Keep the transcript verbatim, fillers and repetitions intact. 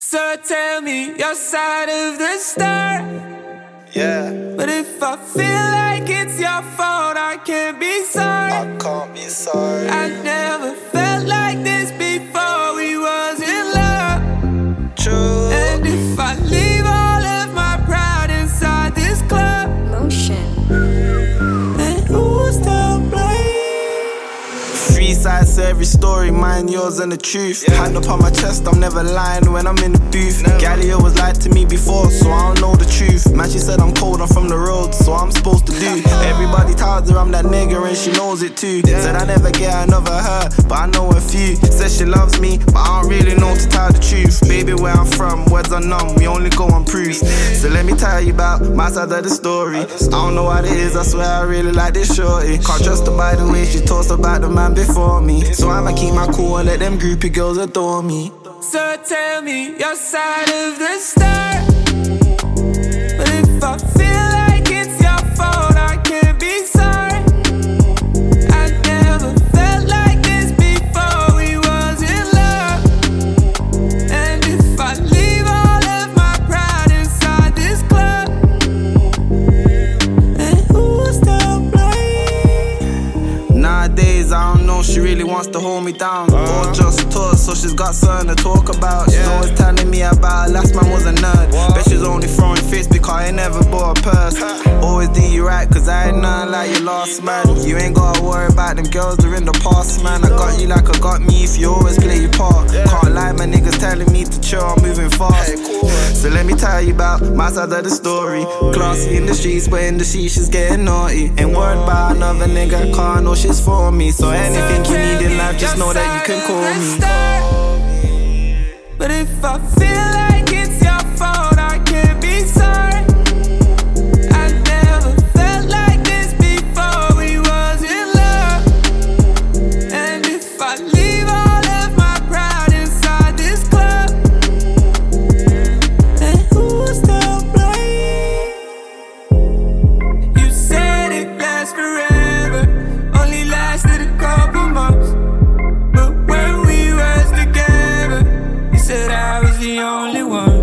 So tell me your side of the story. Yeah. But if I feel like it's your fault, I can't be sorry. I can't be sorry. I never felt like this before we was in love. True. And if I leave all of my pride inside this club, Motion. then who's to blame? Three sides to every story, mine, yours, and the truth. Yeah. Hand upon my chest, I'm never lying when I'm in the booth. Gally was lied to me before, so I don't know the truth. Man, she said I'm cold, I'm from the road, so I'm supposed to do. Everybody tells her I'm that nigga, and she knows it too. Said I never get another her, but I know a few. Said she loves me, but I don't really know to tell the truth. Baby, where I'm from, words are numb, we only go on proofs. So let me tell you about my side of the story. I don't know what it is, I swear I really like this shorty. Can't trust her by the way she talks about the man before me. So I'ma keep my cool and let them groupie girls adore me. So tell me your side of the story. But if I feel like it's your fault, I can't be sorry. I never felt like this before we was in love. And if I leave all of my pride inside this club, then who's to blame? Nowadays I don't know, she really wants to hold me down, or just talk, so she's got something to talk about. She's always telling me about her last man was a nerd. Bet she's only throwing face because I ain't never bought a purse. Always do you right, cause I ain't nothing like your last man. You ain't gotta worry about them girls, they're in the past, man. I got you like I got me if you always play your part. Can't lie, my niggas telling me to chill, I'm moving fast. So let me tell you about my side of the story. Classy in the streets, but in the sheets she's getting naughty. Ain't worried about another nigga, can't know she's for me. So anything you need in life, just know that you can call me. But if I feel like it's your fault, I can't be sorry. I never felt like this before we was in love. And if I leave all of my pride inside this club, then who's to blame? You said it lasts forever, only lasted a couple months. But when we was together, you said I was the only one.